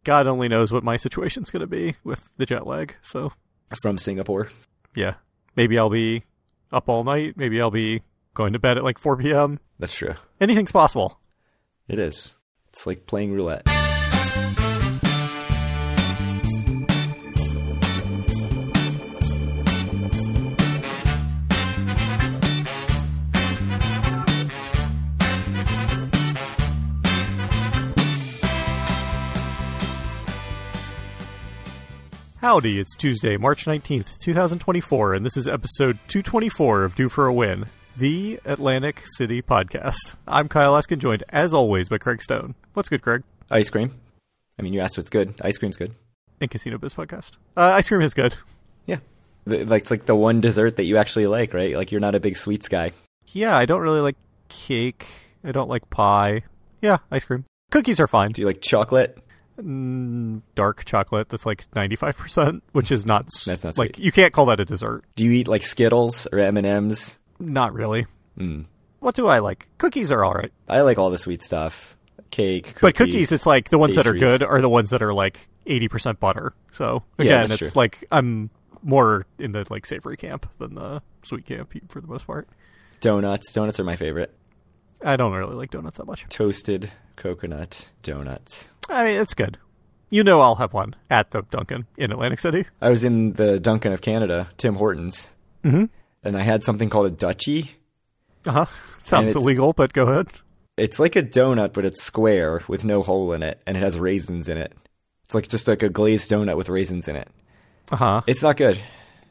God only knows what my situation's going to be with the jet lag. So From Singapore. yeah, maybe I'll be up all night. Maybe I'll be going to bed at like 4 p.m. That's true. Anything's possible. It is. It's like playing roulette. Howdy, it's Tuesday, March 19th, 2024, and this is episode 224 of Due for a Win, the Atlantic City podcast. I'm Kyle Eskin, joined, as always, by Craig Stone. What's good, Craig? Ice cream. I mean, you asked what's good. Ice cream's good. And Casino Biz podcast. Ice cream is good. Yeah. It's like the one dessert that you actually like, right? Like, you're not a big sweets guy. Yeah, I don't really like cake. I don't like pie. Yeah, ice cream. Cookies are fine. Do you like chocolate? Dark chocolate that's like 95%, which is not... That's not like, sweet. you can't call that a dessert. Do you eat like Skittles or M&Ms? Not really. Mm. What do I like? Cookies are all right. I like all the sweet stuff. Cake, cookies. But cookies, it's like the ones that are pastries. good are the ones that are like 80% butter. So Yeah, again, that's it's true. like I'm more in the like savory camp than the sweet camp for the most part. Donuts. Donuts are my favorite. I don't really like donuts that much. Toasted coconut donuts. I mean, it's good. You know I'll have one at the Dunkin' in Atlantic City. I was in the Dunkin' of Canada, Tim Hortons, Mm-hmm. and I had something called a Dutchie. Uh-huh. Sounds it's- illegal, but go ahead. It's like a donut, but it's square with no hole in it, and it has raisins in it. It's like just like a glazed donut with raisins in it. Uh-huh. It's not good.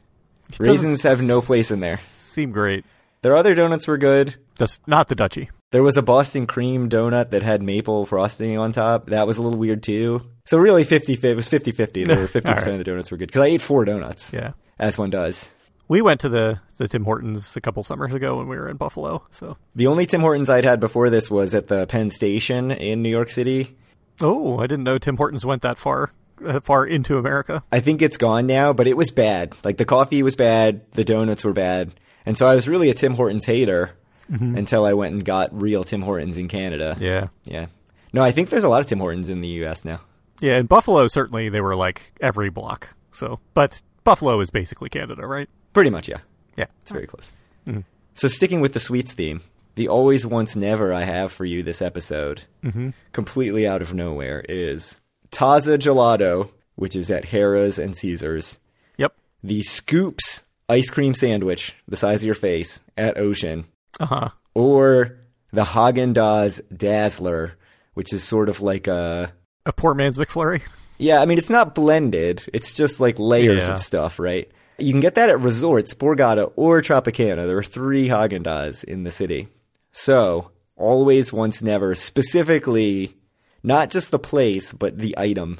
Raisins have no place in there. Seem great. Their other donuts were good. Just not the Dutchie. There was a Boston cream donut that had maple frosting on top. That was a little weird too. So really 50-50. It was 50-50. There were 50% All right. of the donuts were good. Because I ate 4 donuts. Yeah. As one does. We went to the Tim Hortons a couple summers ago when we were in Buffalo. So, The only Tim Hortons I'd had before this was at the Penn Station in New York City. oh, I didn't know Tim Hortons went that far into America. I think it's gone now, but it was bad. Like, the coffee was bad. The donuts were bad. And so I was really a Tim Hortons hater until I went and got real Tim Hortons in Canada. Yeah. Yeah. No, I think there's a lot of Tim Hortons in the U.S. now. Yeah, in Buffalo, certainly they were like every block. So, but Buffalo is basically Canada, right? Pretty much, yeah. Yeah. It's very close. Mhm. So sticking with the sweets theme, the always once never I have for you this episode, completely out of nowhere, is Taza Gelato, which is at Harrah's and Caesars. Yep. The Scoops ice cream sandwich, the size of your face, at Ocean. Uh-huh. Or the Haagen-Dazs Dazzler, which is sort of like a... A poor man's McFlurry. Yeah, I mean, it's not blended. It's just like layers Yeah. of stuff, right? You can get that at Resorts, Borgata, or Tropicana. There are 3 Haagen-Dazs in the city. So, always, once, never, specifically, not just the place, but the item.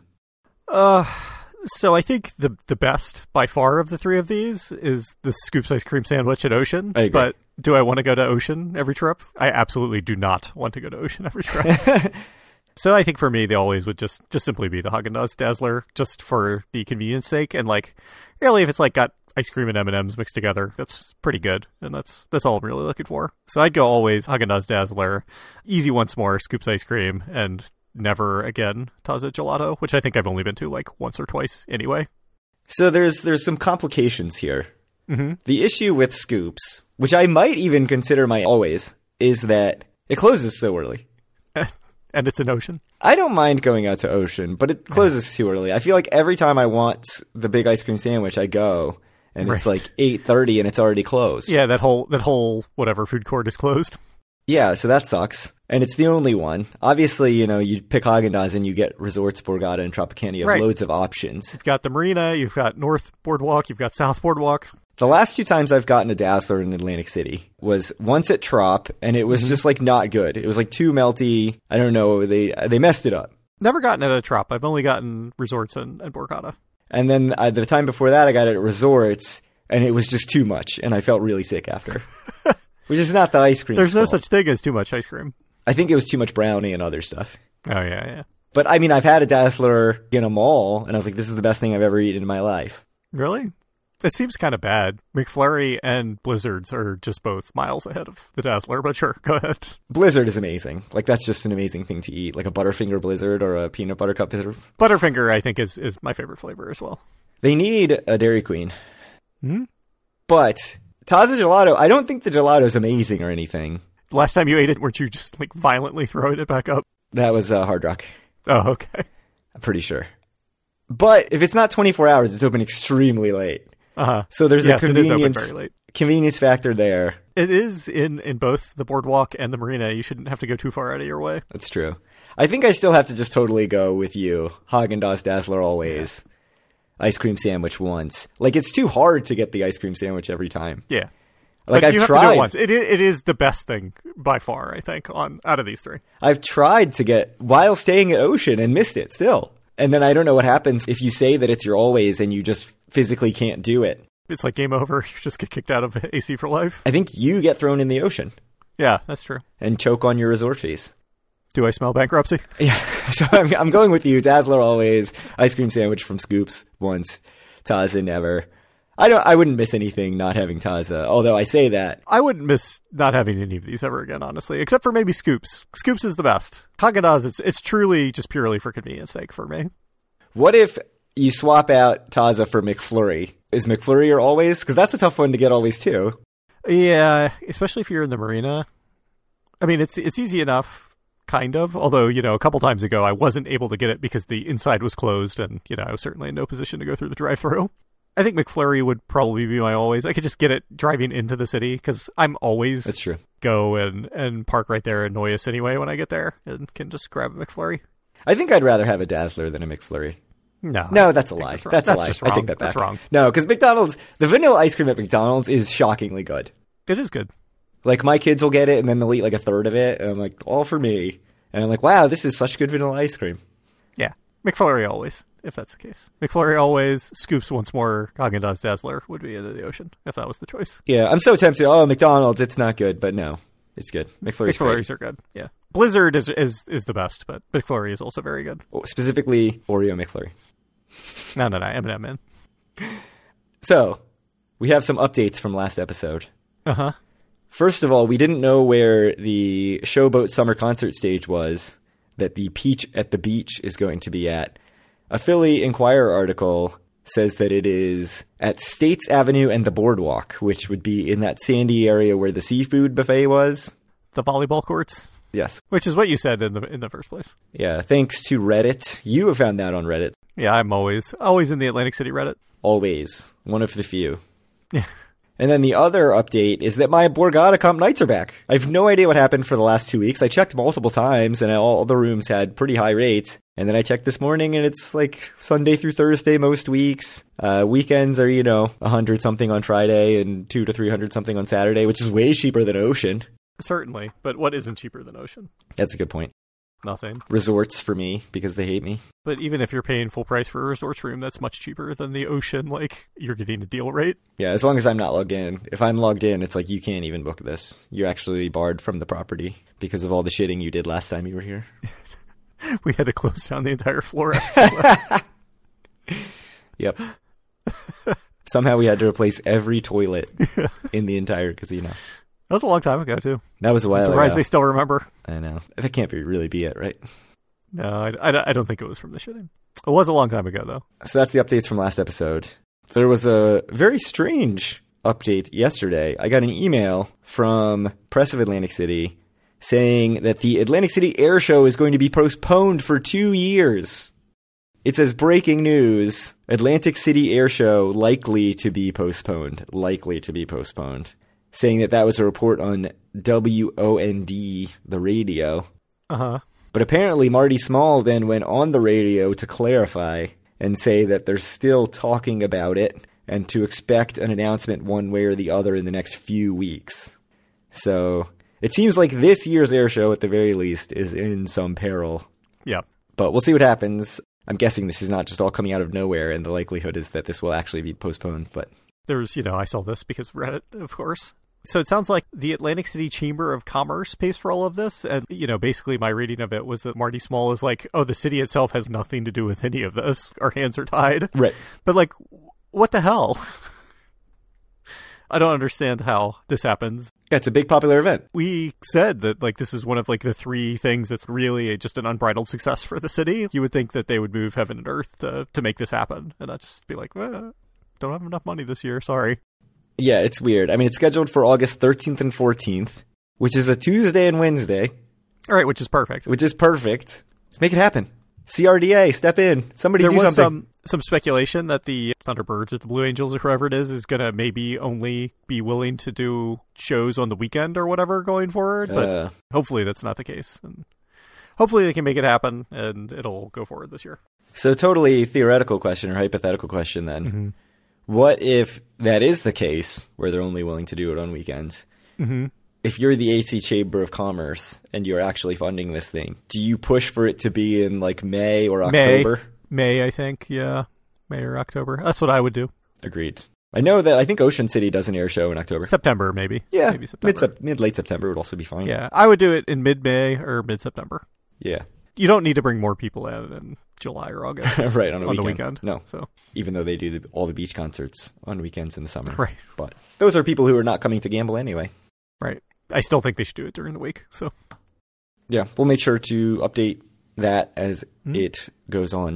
So I think the best by far of the 3 of these is the Scoops ice cream sandwich at Ocean. I agree. But do I want to go to Ocean every trip? I absolutely do not want to go to Ocean every trip. So I think for me, they always would just simply be the Haagen-Dazs Dazzler, just for the convenience sake. And like, really, if it's like got ice cream and M&Ms mixed together, that's pretty good. And that's all I'm really looking for. So I'd go always Haagen-Dazs Dazzler, easy once more, Scoops ice cream, and never again Taza Gelato, which I think I've only been to like once or twice anyway. So there's some complications here. Mm-hmm. The issue with Scoops, which I might even consider my always, is that it closes so early. And it's an Ocean. I don't mind going out to Ocean, but it closes too early. I feel like every time I want the big ice cream sandwich, I go, and it's Right. like 8:30 and it's already closed. Yeah, that whole whatever food court is closed. Yeah, so that sucks. And it's the only one. Obviously, you know, you pick Haagen-Dazs and you get Resorts, Borgata, and Tropicana. You have Right. loads of options. You've got the Marina, you've got North Boardwalk, you've got South Boardwalk. The last 2 times I've gotten a Dazzler in Atlantic City was once at Trop, and it was just like not good. It was like too melty. I don't know. They messed it up. Never gotten it at a Trop. I've only gotten Resorts and Borgata. And then the time before that, I got it at Resorts, and it was just too much, and I felt really sick after. Which is not the ice cream. There's no such thing as too much ice cream. I think it was too much brownie and other stuff. Oh, yeah. But I mean, I've had a Dazzler in a mall, and I was like, this is the best thing I've ever eaten in my life. Really? It seems kind of bad. McFlurry and Blizzards are just both miles ahead of the Dazzler, but sure, go ahead. Blizzard is amazing. Like, that's just an amazing thing to eat. Like a Butterfinger Blizzard or a peanut butter cup Blizzard. Butterfinger, I think, is my favorite flavor as well. They need a Dairy Queen. Hmm? But Taza Gelato, I don't think the gelato is amazing or anything. Last time you ate it, weren't you just like violently throwing it back up? That was Hard Rock. Oh, okay. I'm pretty sure. But if it's not 24 hours, it's open extremely late. Uh-huh. So there's yes, a it is open very late. Convenience factor there. It is in both the boardwalk and the marina. You shouldn't have to go too far out of your way. That's true. I think I still have to just totally go with you. Haagen-Dazs Dazzler always. Yeah. Ice cream sandwich once. Like, it's too hard to get the ice cream sandwich every time. Yeah. Like, but I've you have tried. to do it once. It is the best thing by far, I think, out of these three. I've tried to get while staying at Ocean and missed it still. And then I don't know what happens if you say that it's your always and you just physically can't do it. It's like game over. You just get kicked out of AC for life. I think you get thrown in the ocean. Yeah, that's true. And choke on your resort fees. Do I smell bankruptcy? Yeah, so I'm going with you. Dazzler always. Ice cream sandwich from Scoops once. Taza never. I wouldn't miss anything not having Taza, although I say that. I wouldn't miss not having any of these ever again, honestly, except for maybe Scoops. Scoops is the best. Haagen-Dazs, it's truly just purely for convenience sake for me. What if you swap out Taza for McFlurry? Is McFlurry your always? Because that's a tough one to get always too. Yeah, especially if you're in the marina. I mean, it's easy enough, kind of. Although, a couple times ago, I wasn't able to get it because the inside was closed, and I was certainly in no position to go through the drive-thru. I think McFlurry would probably be my always. I could just get it driving into the city because I'm always That's true. Go and park right there in Noyes anyway when I get there and can just grab a McFlurry. I think I'd rather have a Dazzler than a McFlurry. No, that's a lie. That's a lie. Just wrong. I take that back. That's wrong. No, because McDonald's, the vanilla ice cream at McDonald's is shockingly good. It is good. Like, my kids will get it, and then they'll eat like a third of it, and I'm like, all for me. And I'm like, wow, this is such good vanilla ice cream. Yeah. McFlurry always, if that's the case. McFlurry always, Scoops once more, Haagen-Dazs Dazzler would be into the ocean, if that was the choice. Yeah, I'm so tempted. Oh, McDonald's, it's not good, but no, it's good. McFlurries are good, yeah. Blizzard is the best, but McFlurry is also very good. Specifically, Oreo McFlurry. No, M&M, man. So, we have some updates from last episode. Uh-huh. First of all, we didn't know where the Showboat Summer Concert stage was that the Peach at the Beach is going to be at. A Philly Inquirer article says that it is at States Avenue and the Boardwalk, which would be in that sandy area where the seafood buffet was. The volleyball courts? Yes. Which is what you said in the first place. Yeah, thanks to Reddit. You have found that on Reddit. Yeah, I'm always in the Atlantic City Reddit. Always. One of the few. Yeah. And then the other update is that my Borgata Comp nights are back. I have no idea what happened for the last 2 weeks. I checked multiple times, and all the rooms had pretty high rates. And then I checked this morning, and it's like Sunday through Thursday most weeks. Weekends are, 100-something on Friday and 200 to 300-something on Saturday, which is way cheaper than Ocean. Certainly, but what isn't cheaper than Ocean? That's a good point. Nothing. Resorts for me, because they hate me. But even if you're paying full price for a resorts room, that's much cheaper than the Ocean. Like, you're getting a deal rate. Yeah, as long as I'm not logged in. If I'm logged in, it's like, you can't even book this. You're actually barred from the property because of all the shitting you did last time you were here. We had to close down the entire floor. Yep. Somehow we had to replace every toilet in the entire casino. That was a long time ago, too. That was a while ago. I'm surprised they still remember. I know. That can't really be it, right? No, I don't think it was from the shitting. It was a long time ago, though. So that's the updates from last episode. There was a very strange update yesterday. I got an email from Press of Atlantic City saying that the Atlantic City Air Show is going to be postponed for 2 years. It says, breaking news, Atlantic City Air Show likely to be postponed. Likely to be postponed. Saying that was a report on WOND, the radio. Uh-huh. But apparently Marty Small then went on the radio to clarify and say that they're still talking about it and to expect an announcement one way or the other in the next few weeks. So it seems like this year's air show, at the very least, is in some peril. Yeah. But we'll see what happens. I'm guessing this is not just all coming out of nowhere, and the likelihood is that this will actually be postponed. But there's, I saw this because of Reddit, of course. So it sounds like the Atlantic City Chamber of Commerce pays for all of this. And, basically my reading of it was that Marty Small is like, oh, the city itself has nothing to do with any of this. Our hands are tied. Right. But, like, what the hell? I don't understand how this happens. Yeah, it's a big popular event. We said that like this is one of like the three things that's really just an unbridled success for the city. You would think that they would move heaven and earth to make this happen, and not just be like, don't have enough money this year. Sorry. Yeah, it's weird. I mean, it's scheduled for August 13th and 14th, which is a Tuesday and Wednesday. All right, which is perfect. Let's make it happen. CRDA, step in. Somebody do something. There was some speculation that the Thunderbirds or the Blue Angels or whoever it is going to maybe only be willing to do shows on the weekend or whatever going forward, but hopefully that's not the case. And hopefully they can make it happen and it'll go forward this year. So totally theoretical question or hypothetical question then. Mm-hmm. What if that is the case where they're only willing to do it on weekends? Mm-hmm. If you're the AC Chamber of Commerce and you're actually funding this thing, do you push for it to be in like May or October? May, I think. Yeah. May or October. That's what I would do. Agreed. I think Ocean City does an air show in October. September, maybe. Yeah. Maybe September. Late September would also be fine. Yeah. I would do it in mid-May or mid-September. Yeah. You don't need to bring more people in July or August. Right, on the weekend. No. So even though they do all the beach concerts on weekends in the summer. Right. But those are people who are not coming to gamble anyway. Right. I still think they should do it during the week. So yeah, we'll make sure to update that as it goes on.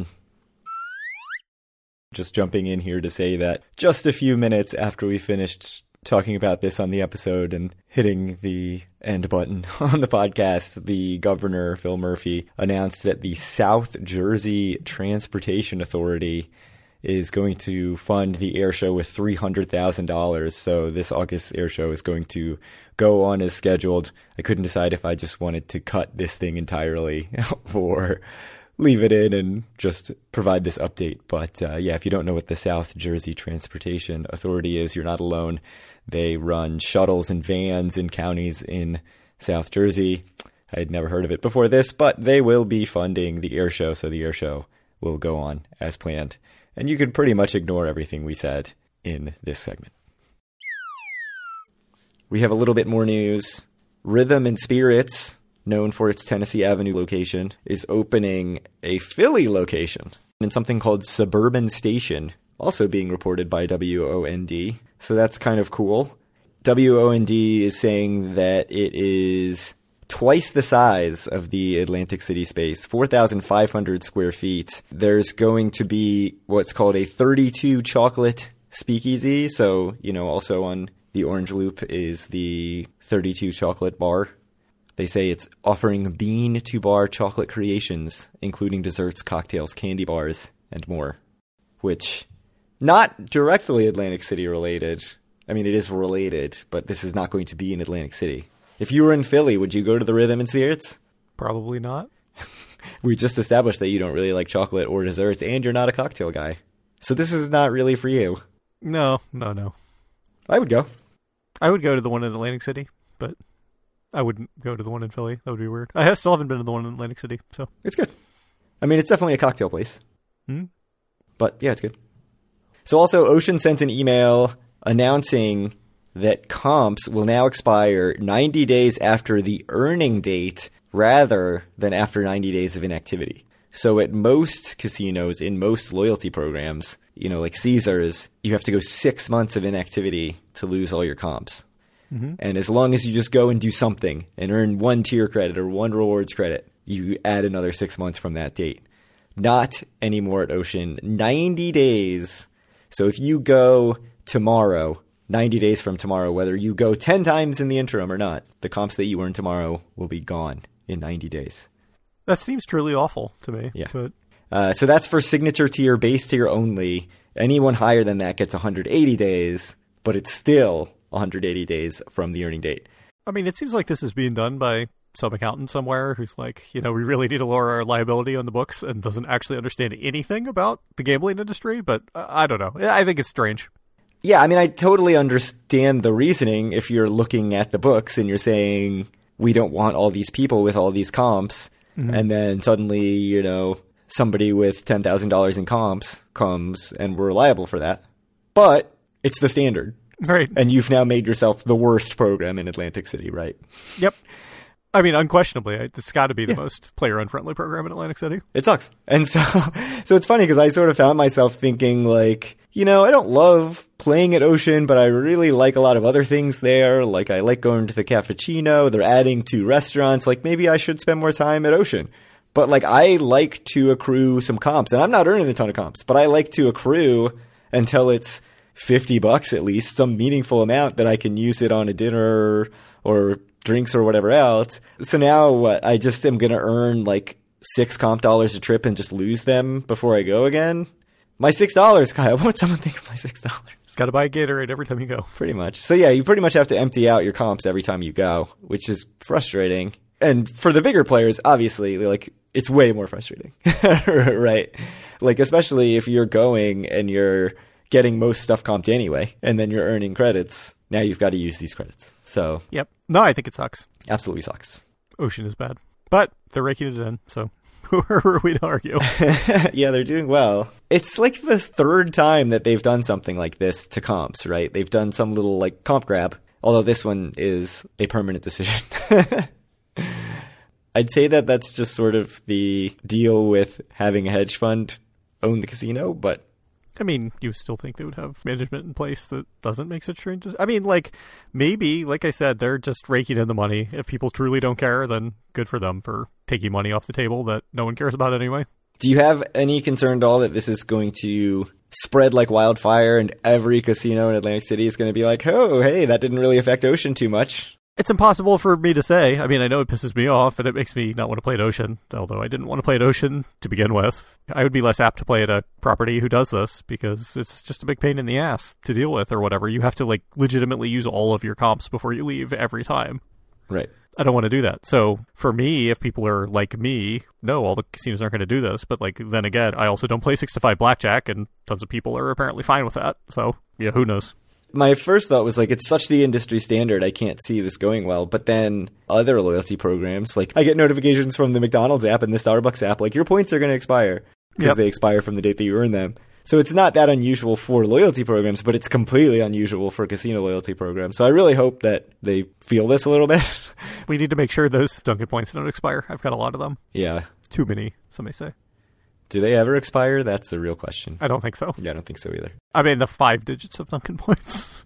Just jumping in here to say that just a few minutes after we finished talking about this on the episode and hitting the end button on the podcast, the governor, Phil Murphy, announced that the South Jersey Transportation Authority is going to fund the air show with $300,000. So this August air show is going to go on as scheduled. I couldn't decide if I just wanted to cut this thing entirely or leave it in and just provide this update. But yeah, if you don't know what the South Jersey Transportation Authority is, you're not alone. They run shuttles and vans in counties in South Jersey. I had never heard of it before this, but they will be funding the air show. So the air show will go on as planned. And you could pretty much ignore everything we said in this segment. We have a little bit more news. Rhythm and Spirits, known for its Tennessee Avenue location, is opening a Philly location in something called Suburban Station, also being reported by WOND. So that's kind of cool. WOND is saying that it is twice the size of the Atlantic City space, 4,500 square feet. There's going to be what's called a 32 chocolate speakeasy. So, also on the Orange Loop is the 32 chocolate bar. They say it's offering bean-to-bar chocolate creations, including desserts, cocktails, candy bars, and more. Which, not directly Atlantic City related. I mean, it is related, but this is not going to be in Atlantic City. If you were in Philly, would you go to the Rhythm and Spirits? Probably not. We just established that you don't really like chocolate or desserts, and you're not a cocktail guy. So this is not really for you. No. I would go. I would go to the one in Atlantic City, but I wouldn't go to the one in Philly. That would be weird. I still haven't been to the one in Atlantic City, so. It's good. I mean, it's definitely a cocktail place. But yeah, it's good. So also, Ocean sent an email announcing that comps will now expire 90 days after the earning date rather than after 90 days of inactivity. So at most casinos, in most loyalty programs, like Caesars, you have to go 6 months of inactivity to lose all your comps. Mm-hmm. And as long as you just go and do something and earn 1 tier credit or 1 rewards credit, you add another 6 months from that date. Not anymore at Ocean. 90 days. So if you go tomorrow, 90 days from tomorrow, whether you go 10 times in the interim or not, the comps that you earn tomorrow will be gone in 90 days. That seems truly awful to me. Yeah. But so that's for signature tier, base tier only. Anyone higher than that gets 180 days, but it's still 180 days from the earning date. I mean, it seems like this is being done by some accountant somewhere who's like, we really need to lower our liability on the books and doesn't actually understand anything about the gambling industry. But I don't know. I think it's strange. Yeah, I mean, I totally understand the reasoning if you're looking at the books and you're saying, we don't want all these people with all these comps. Mm-hmm. And then suddenly, somebody with $10,000 in comps comes and we're liable for that. But it's the standard. Right. And you've now made yourself the worst program in Atlantic City, right? Yep. I mean, unquestionably, it's got to be the most player-unfriendly program in Atlantic City. It sucks. And so it's funny because I sort of found myself thinking like, I don't love playing at Ocean, but I really like a lot of other things there. Like, I like going to the Cappuccino. They're adding 2 restaurants. Like, maybe I should spend more time at Ocean. But, like, I like to accrue some comps. And I'm not earning a ton of comps, but I like to accrue until it's $50 at least, some meaningful amount that I can use it on a dinner or drinks or whatever else. So now what? I just am going to earn, like, $6 comp dollars a trip and just lose them before I go again? My $6, Kyle. What would someone think of my $6? Got to buy a Gatorade every time you go. Pretty much. So yeah, you pretty much have to empty out your comps every time you go, which is frustrating. And for the bigger players, obviously, like, it's way more frustrating, right? Like, especially if you're going and you're getting most stuff comped anyway, and then you're earning credits. Now you've got to use these credits. So yep. No, I think it sucks. Absolutely sucks. Ocean is bad, but they're raking it in, so who are we to argue? Yeah, they're doing well. It's like the 3rd time that they've done something like this to comps, right? They've done some little, like, comp grab, although this one is a permanent decision. I'd say that that's just sort of the deal with having a hedge fund own the casino, but I mean, you still think they would have management in place that doesn't make such changes? I mean, like, maybe, like I said, they're just raking in the money. If people truly don't care, then good for them for taking money off the table that no one cares about anyway. Do you have any concern at all that this is going to spread like wildfire and every casino in Atlantic City is going to be like, oh, hey, that didn't really affect Ocean too much? It's impossible for me to say. I mean, I know it pisses me off and it makes me not want to play at Ocean, although I didn't want to play at Ocean to begin with. I would be less apt to play at a property who does this because it's just a big pain in the ass to deal with or whatever. You have to, like, legitimately use all of your comps before you leave every time. Right. I don't want to do that. So for me, if people are like me, no, all the casinos aren't going to do this. But, like, then again, I also don't play 6-5 blackjack and tons of people are apparently fine with that. So yeah, who knows? My first thought was, like, it's such the industry standard, I can't see this going well. But then other loyalty programs, like, I get notifications from the McDonald's app and the Starbucks app, like, your points are going to expire because they expire from the date that you earn them. So it's not that unusual for loyalty programs, but it's completely unusual for casino loyalty programs. So I really hope that they feel this a little bit. We need to make sure those Dunkin' points don't expire. I've got a lot of them. Yeah. Too many, some may say. Do they ever expire? That's the real question. I don't think so. Yeah, I don't think so either. I mean, the 5 digits of Dunkin' points.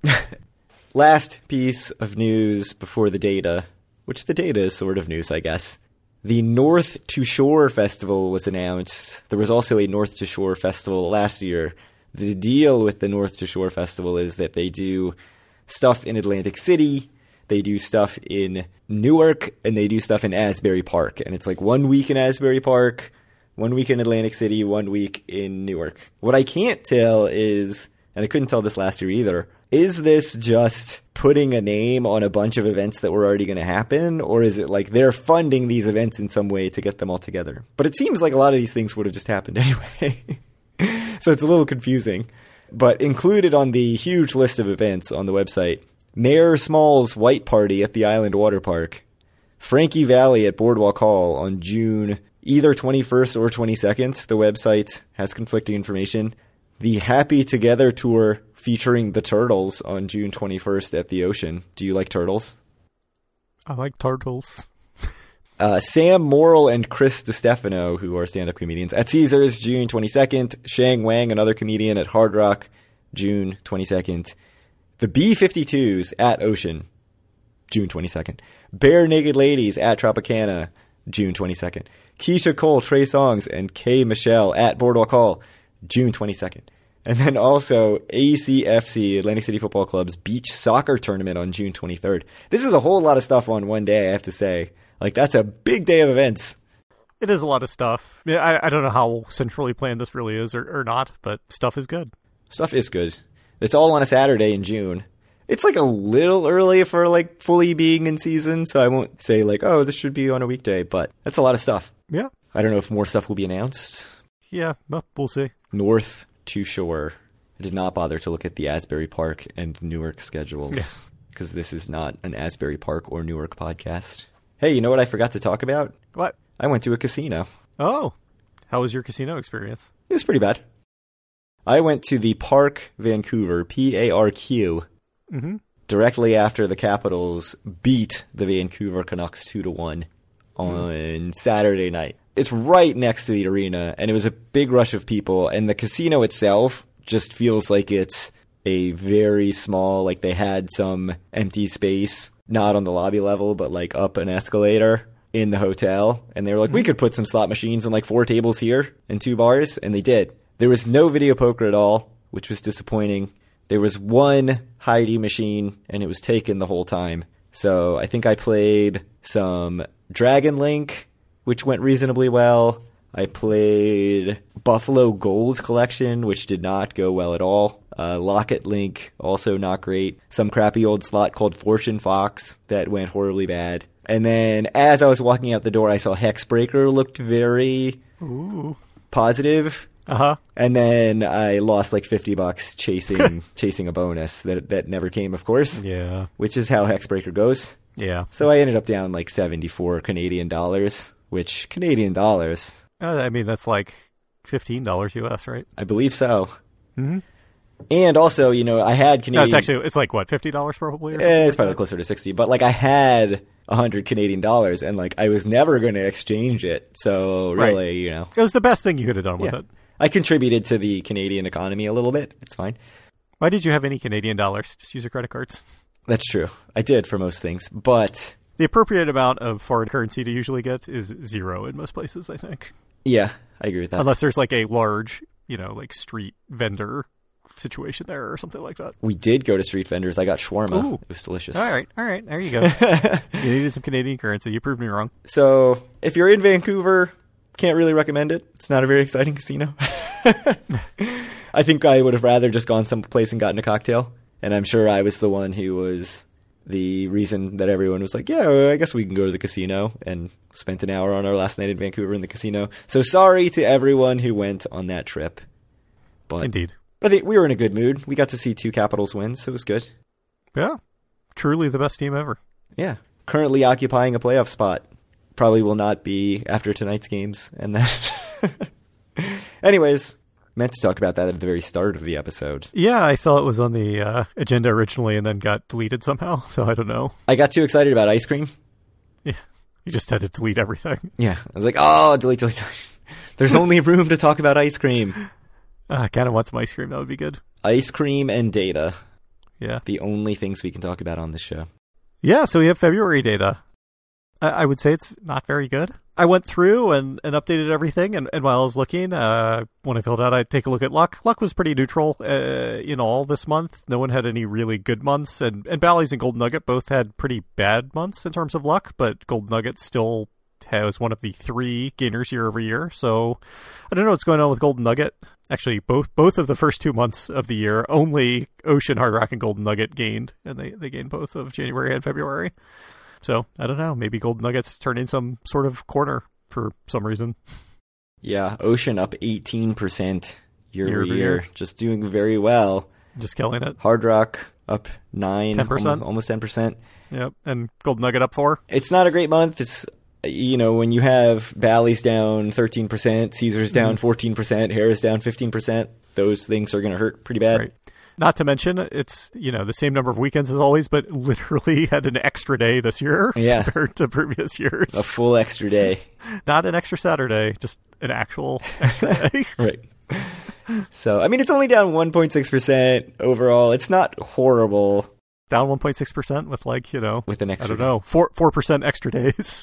Last piece of news before the data, which the data is sort of news, I guess. The North to Shore Festival was announced. There was also a North to Shore Festival last year. The deal with the North to Shore Festival is that they do stuff in Atlantic City, they do stuff in Newark, and they do stuff in Asbury Park. And it's like 1 week in Asbury Park, 1 week in Atlantic City, 1 week in Newark. What I can't tell is, and I couldn't tell this last year either, is this just putting a name on a bunch of events that were already going to happen? Or is it like they're funding these events in some way to get them all together? But it seems like a lot of these things would have just happened anyway. So it's a little confusing. But included on the huge list of events on the website, Mayor Small's White Party at the Island Water Park, Frankie Valley at Boardwalk Hall on June either 21st or 22nd. The website has conflicting information. The Happy Together Tour featuring the Turtles on June 21st at the Ocean. Do you like turtles? I like turtles. Sam Morrill and Chris DiStefano, who are stand-up comedians, at Caesars, June 22nd. Shang Wang, another comedian, at Hard Rock, June 22nd. The B-52s at Ocean, June 22nd. Bare Naked Ladies at Tropicana, June 22nd. Keisha Cole, Trey Songz, and Kay Michelle at Boardwalk Hall, June 22nd. And then also ACFC, Atlantic City Football Club's beach soccer tournament on June 23rd. This is a whole lot of stuff on one day, I have to say. Like, that's a big day of events. It is a lot of stuff. I don't know how centrally planned this really is or not, but stuff is good. Stuff is good. It's all on a Saturday in June. It's like a little early for like fully being in season, so I won't say like, oh, this should be on a weekday, but that's a lot of stuff. Yeah. I don't know if more stuff will be announced. Yeah, well, we'll see. North to Shore. I did not bother to look at the Asbury Park and Newark schedules because this is not an Asbury Park or Newark podcast. Hey, you know what I forgot to talk about? What? I went to a casino. Oh, how was your casino experience? It was pretty bad. I went to the Park Vancouver, PARQ, directly after the Capitals beat the Vancouver Canucks 2-1 on Saturday night. It's right next to the arena, and it was a big rush of people, and the casino itself just feels like it's a very small, like they had some empty space, not on the lobby level, but like up an escalator in the hotel. And they were like, we could put some slot machines and like 4 tables here and 2 bars. And they did. There was no video poker at all, which was disappointing. There was 1 Heidi machine and it was taken the whole time. So I think I played some Dragon Link, which went reasonably well. I played Buffalo Gold Collection, which did not go well at all. Locket Link, also not great. Some crappy old slot called Fortune Fox that went horribly bad. And then as I was walking out the door, I saw Hexbreaker looked very positive. Uh-huh. And then I lost like $50 chasing a bonus that never came, of course. Yeah. Which is how Hexbreaker goes. Yeah. So I ended up down like 74 Canadian dollars, which Canadian dollars. I mean, that's like $15 US, right? I believe so. Mm-hmm. And also, you know, I had Canadian. No, it's like what, $50 probably? Or it's probably closer to 60, but like I had 100 Canadian dollars and like I was never going to exchange it. So really, you know, it was the best thing you could have done with it. I contributed to the Canadian economy a little bit. It's fine. Why did you have any Canadian dollars? Just use your credit cards. That's true. I did for most things, but the appropriate amount of foreign currency to usually get is 0 in most places, I think. Yeah, I agree with that. Unless there's like a large, you know, like street vendor situation there or something like that. We did go to street vendors. I got shawarma. Ooh. It was delicious. All right. There you go. You needed some Canadian currency. You proved me wrong. So if you're in Vancouver, can't really recommend it. It's not a very exciting casino. I think I would have rather just gone someplace and gotten a cocktail. And I'm sure I was the one who was the reason that everyone was like, yeah, I guess we can go to the casino, and spent an hour on our last night in Vancouver in the casino. So sorry to everyone who went on that trip. But, Indeed. But we were in a good mood. We got to see 2 Capitals win, so it was good. Yeah. Truly the best team ever. Yeah. Currently occupying a playoff spot. Probably will not be after tonight's games. And then anyways, meant to talk about that at the very start of the episode. Yeah, I saw it was on the agenda originally and then got deleted somehow, so I don't know. I got too excited about ice cream. Yeah, you just had to delete everything. Yeah, I was like, oh, delete. There's only room to talk about ice cream. I kind of want some ice cream. That would be good. Ice cream and data. Yeah. The only things we can talk about on this show. Yeah, so we have February data. I would say it's not very good. I went through and updated everything, and while I was looking, when I filled out, I'd take a look at luck. Luck was pretty neutral in all this month. No one had any really good months, and Bally's and Golden Nugget both had pretty bad months in terms of luck, but Golden Nugget still has one of the 3 gainers year over year, so I don't know what's going on with Golden Nugget. Actually, both of the first 2 months of the year, only Ocean, Hard Rock, and Golden Nugget gained, and they gained both of January and February. So, I don't know, maybe Golden Nuggets turn in some sort of corner for some reason. Yeah, Ocean up 18% year over year. Just doing very well. Just killing it. Hard Rock up 10%. Almost 10%. Yep, and Golden Nugget up 4. It's not a great month. It's, you know, when you have Bally's down 13%, Caesars down 14%, Harris down 15%, those things are going to hurt pretty bad. Right. Not to mention, it's, you know, the same number of weekends as always, but literally had an extra day this year compared to previous years. A full extra day. Not an extra Saturday, just an actual extra day. Right. So, I mean, it's only down 1.6% overall. It's not horrible. Down 1.6% with, like, you know, with an extra, I don't know, 4% extra days.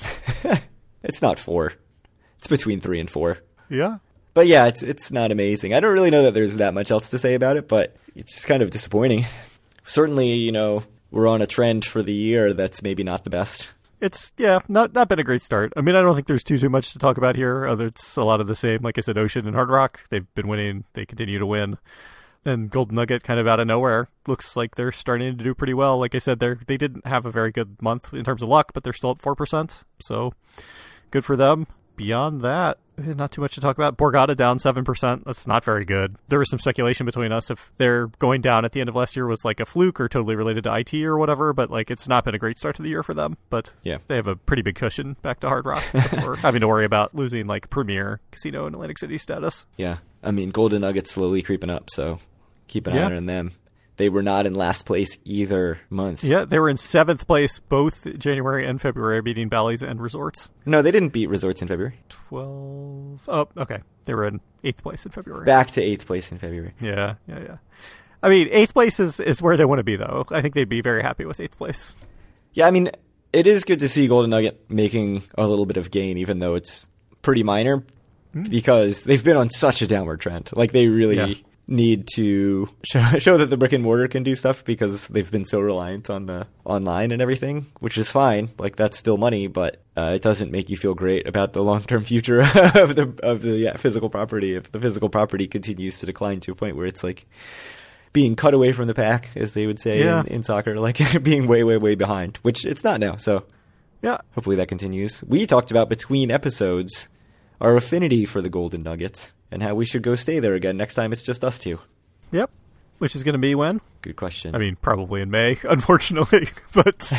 It's not 4. It's between 3 and 4. Yeah. But yeah, it's not amazing. I don't really know that there's that much else to say about it, but it's just kind of disappointing. Certainly, you know, we're on a trend for the year that's maybe not the best. It's, yeah, not been a great start. I mean, I don't think there's too much to talk about here. It's a lot of the same. Like I said, Ocean and Hard Rock, they've been winning. They continue to win. Then Golden Nugget, kind of out of nowhere, looks like they're starting to do pretty well. Like I said, they didn't have a very good month in terms of luck, but they're still up 4%. So good for them. Beyond that, not too much to talk about. Borgata down 7%. That's not very good. There was some speculation between us if they're going down at the end of last year was like a fluke or totally related to IT or whatever, but like it's not been a great start to the year for them. But yeah, they have a pretty big cushion back to Hard Rock before having to worry about losing like Premier Casino and Atlantic City status. Yeah. I mean, Golden Nugget's slowly creeping up, so keep an eye on them. They were not in last place either month. Yeah, they were in 7th place both January and February, beating Bally's and Resorts. No, they didn't beat Resorts in February. 12. Oh, okay. They were in 8th place in February. Back to 8th place in February. Yeah. I mean, 8th place is where they want to be, though. I think they'd be very happy with 8th place. Yeah, I mean, it is good to see Golden Nugget making a little bit of gain, even though it's pretty minor, because they've been on such a downward trend. Like, they really need to show that the brick and mortar can do stuff, because they've been so reliant on the online and everything, which is fine. Like, that's still money, but it doesn't make you feel great about the long-term future of the physical property if the physical property continues to decline to a point where it's like being cut away from the pack, as they would say in soccer, like being way, way, way behind, which it's not now. So yeah, hopefully that continues. We talked about between episodes our affinity for the Golden Nuggets and how we should go stay there again next time it's just us two. Yep. Which is going to be when? Good question. I mean, probably in May, unfortunately, but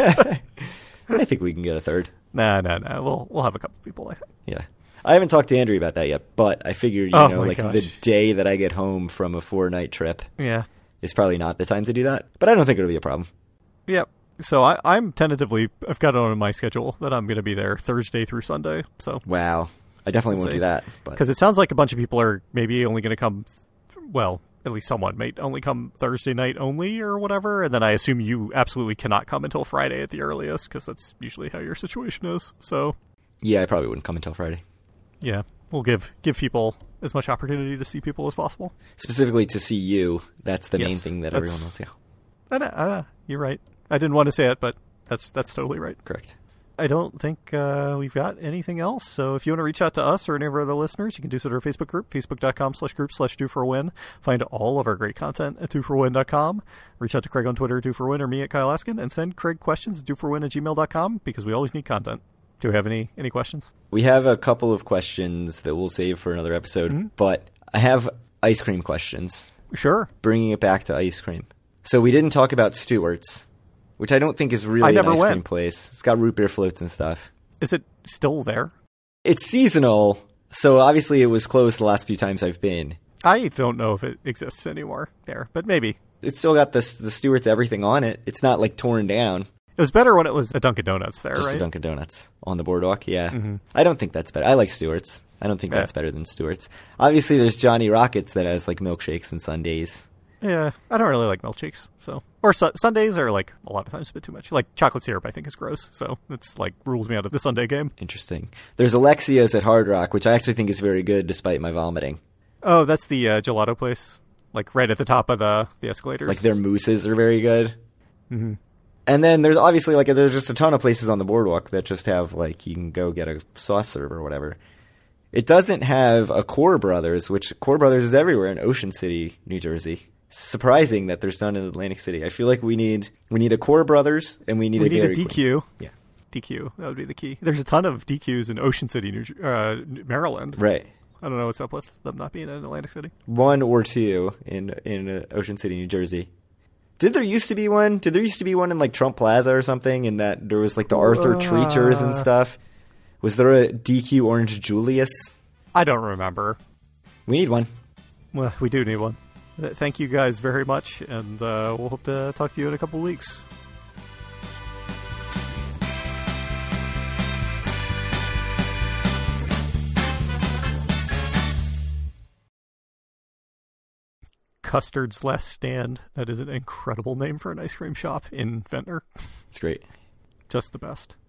I think we can get a third. Nah. We'll have a couple people, I think. Yeah. I haven't talked to Andrew about that yet, but I figure, the day that I get home from a 4-night trip is probably not the time to do that. But I don't think it'll be a problem. Yep. So I've got it on my schedule that I'm going to be there Thursday through Sunday. So wow. I definitely won't do that. Because it sounds like a bunch of people are maybe only going to come, well, at least someone might only come Thursday night only or whatever. And then I assume you absolutely cannot come until Friday at the earliest, because that's usually how your situation is. So yeah, I probably wouldn't come until Friday. Yeah, we'll give people as much opportunity to see people as possible. Specifically to see you. That's the main thing that everyone wants. Yeah. You're right. I didn't want to say it, but that's totally right. Correct. I don't think we've got anything else. So if you want to reach out to us or any of our other listeners, you can do so to our Facebook group, facebook.com/group/DoForAWin. Find all of our great content at doforwin.com. Reach out to Craig on Twitter at DoForWin or me at Kyle Askin, and send Craig questions at doforwin@gmail.com, because we always need content. Do we have any questions? We have a couple of questions that we'll save for another episode, but I have ice cream questions. Sure. Bringing it back to ice cream. So we didn't talk about Stewart's, which I don't think is really an ice cream place. It's got root beer floats and stuff. Is it still there? It's seasonal, so obviously it was closed the last few times I've been. I don't know if it exists anymore there, but maybe. It's still got the Stewart's everything on it. It's not like torn down. It was better when it was a Dunkin' Donuts there, Just right? a Dunkin' Donuts on the boardwalk, yeah. Mm-hmm. I don't think that's better. I like Stewart's. I don't think that's better than Stewart's. Obviously, there's Johnny Rockets that has like milkshakes and sundaes. Yeah, I don't really like milkshakes, so or sundaes are like a lot of times a bit too much. Like chocolate syrup, I think is gross, so it's like rules me out of the Sunday game. Interesting. There's Alexia's at Hard Rock, which I actually think is very good, despite my vomiting. Oh, that's the gelato place, like right at the top of the escalators. Like their mousses are very good. Mm-hmm. And then there's obviously there's just a ton of places on the boardwalk that just have like you can go get a soft serve or whatever. It doesn't have a Core Brothers, which Core Brothers is everywhere in Ocean City, New Jersey. Surprising that there's none in Atlantic City. I feel like we need a Core Brothers and we need a DQ. Queen. Yeah, DQ. That would be the key. There's a ton of DQs in Ocean City, Maryland. Right. I don't know what's up with them not being in Atlantic City. One or two in Ocean City, New Jersey. Did there used to be one? Did there used to be one in like Trump Plaza or something? And that there was like the Arthur Treaters and stuff. Was there a DQ Orange Julius? I don't remember. We need one. Well, we do need one. Thank you guys very much, and we'll hope to talk to you in a couple of weeks. Custard's Last Stand. That is an incredible name for an ice cream shop in Ventnor. It's great. Just the best.